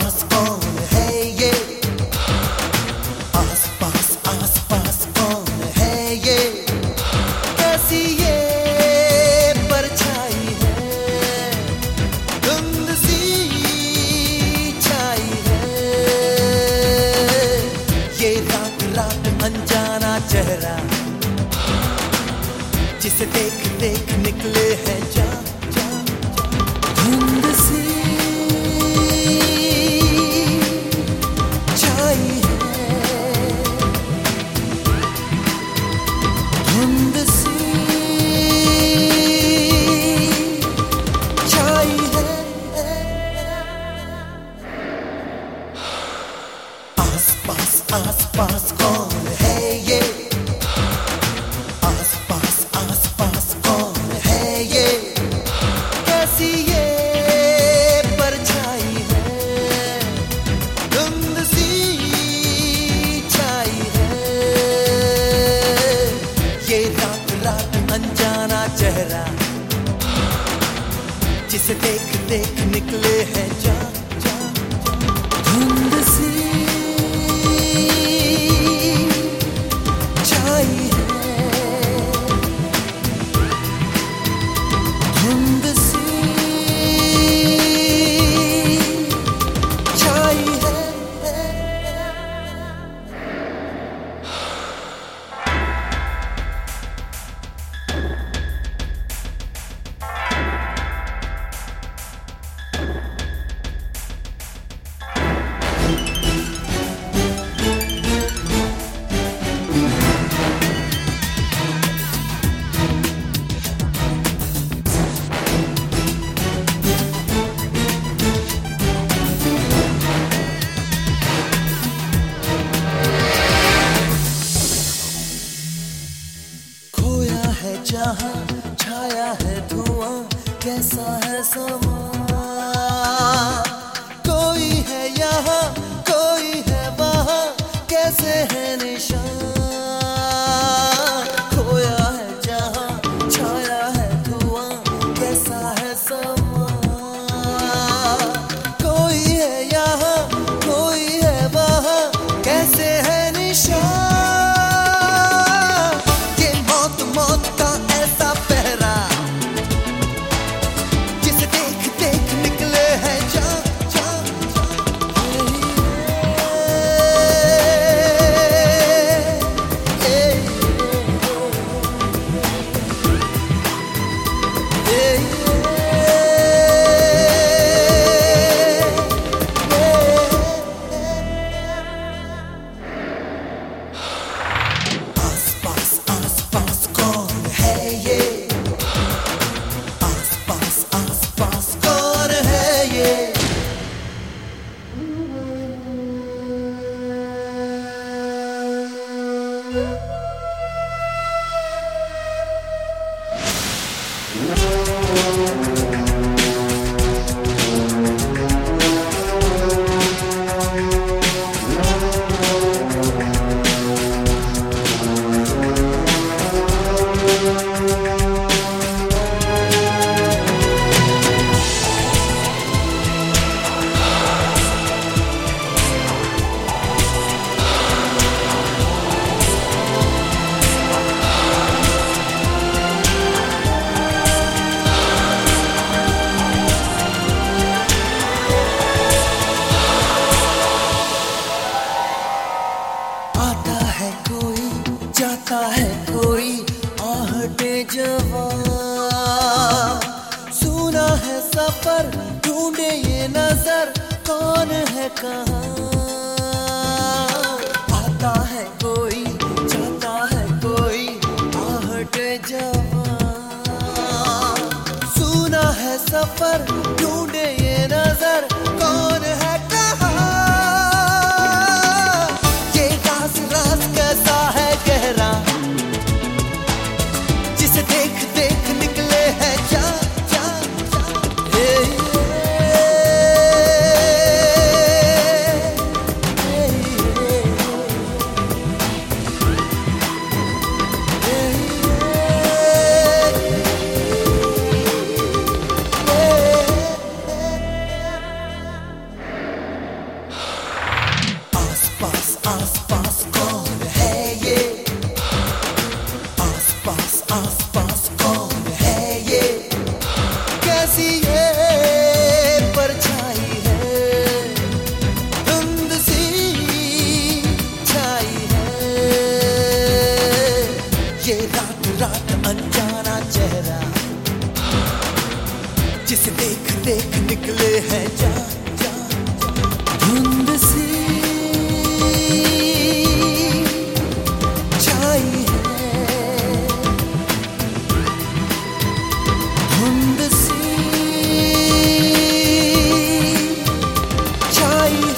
पास कौन है ये, आस पास कौन है ये, कैसी ये परछाई है, धुंध सी छाई है, ये रात रात अनजाना चेहरा, जिसे देख देख निकले हैं जान, धुंध सी छाई है, धुंध सी छाई है, आस पास कौन है ये, आस पास कौन है ये, कैसी ये परछाई है, धुंध सी छाई है, ये रात रात अनजाना चेहरा, जिसे देख देख निकले हैं जान, धुंध सी छाई है, धुंध सी छाई है। जहाँ छाया है धुआं, कैसा है समा, कोई है यहाँ कोई है वहाँ, कैसे है निशान, खोया है जहाँ छाया है धुआं, कैसा है समा, कोई है यहाँ कोई है वहाँ, कैसे है निशान, जाता है कोई आहटे जवां, सुना है सफर ढूंढे ये नजर, कौन है कहाँ, आता है कोई जाता है कोई आहटे जवां, सुना है सफर ढूंढे ये नजर, कौन है कहाँ, ये राज राज कैसा है गहरा, जिसे देख देख निकले हैं जान, आस पास कौन है ये? आस पास कौन है ये? कैसी ये परछाई है, धुंध सी छाई है। ये रात रात अनजाना चेहरा, जिसे देख देख निकले हैं जान। धुंध सी छाई है, धुंध सी छाई है।